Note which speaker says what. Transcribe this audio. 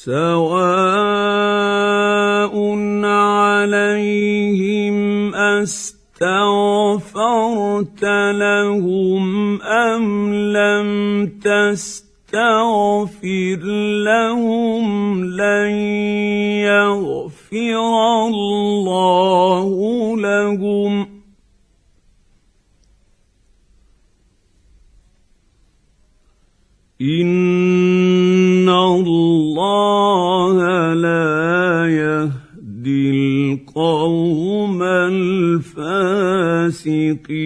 Speaker 1: سواء عليهم أستغفرت لهم أم لم تستغفر لهم لن يغفر الله لهم إن الله لا يهدي القوم الفاسقين.